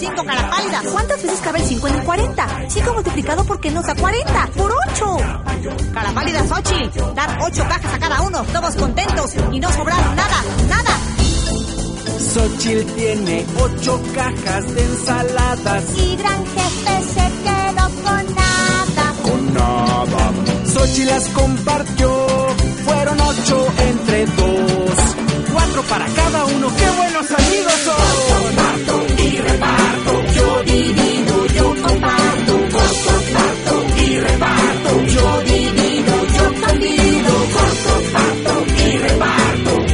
5 cara pálida. ¿Cuántas veces cabe el 5 en el 40? 5 multiplicado por qué nos da 40. ¡Por 8! Cara pálida, Xochitl. Dar 8 cajas a cada uno, todos contentos y no sobrar nada, nada. Xochitl tiene 8 cajas de ensaladas. Y gran jefe se quedó con nada. Con nada. Xochitl las compartió. Fueron 8 entre 2. 4 para cada